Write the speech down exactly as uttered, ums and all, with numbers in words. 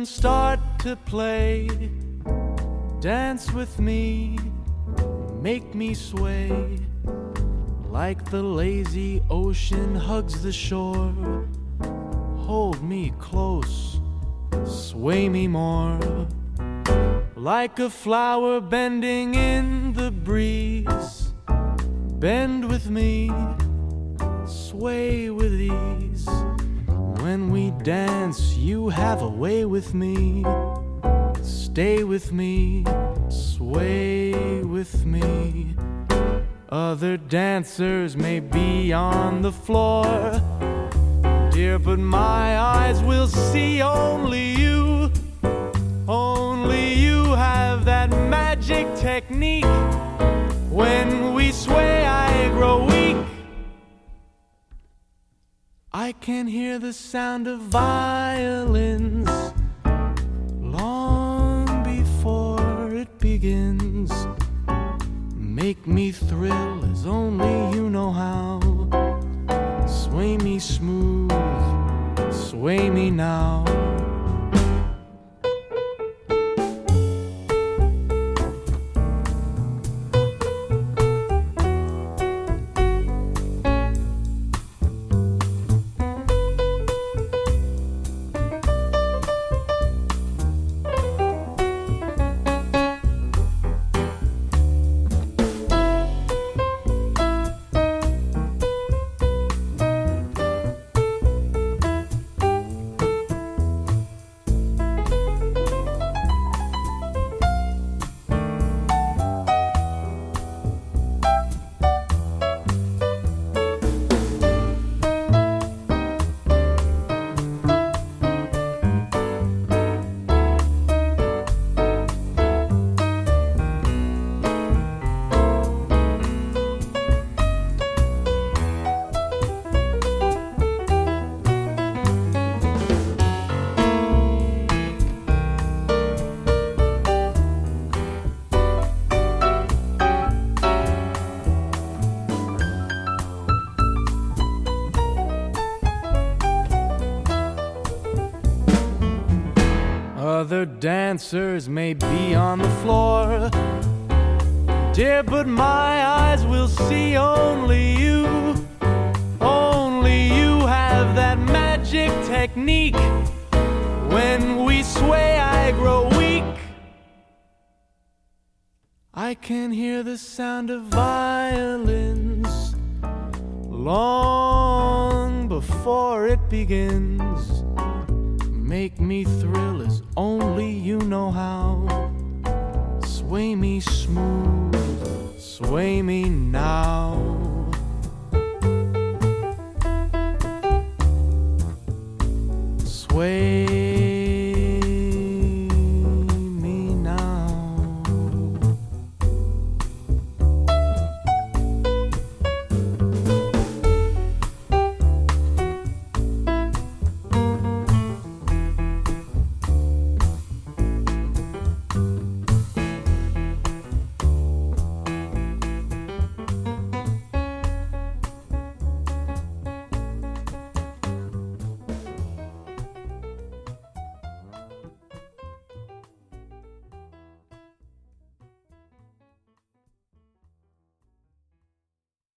start to play. Dance with me, make me sway, like the lazy ocean hugs the shore. Hold me close, sway me more, like a flower bending in the breeze. Bend with me, sway with ease. When we dance, you have a way with me. Stay with me, sway with me. Other dancers may be on the floor, dear, but my eyes will see only you. Only you have that magic technique. When we sway, I grow weak. I can hear the sound of violins long before it begins. Make me thrill as only you know how. Sway me smooth, sway me now. Other dancers may be on the floor, dear, but my eyes will see only you. Only you have that magic technique. When we sway, I grow weak. I can hear the sound of violins long before it begins. Make me thrill as only you know how. Sway me smooth, sway me now.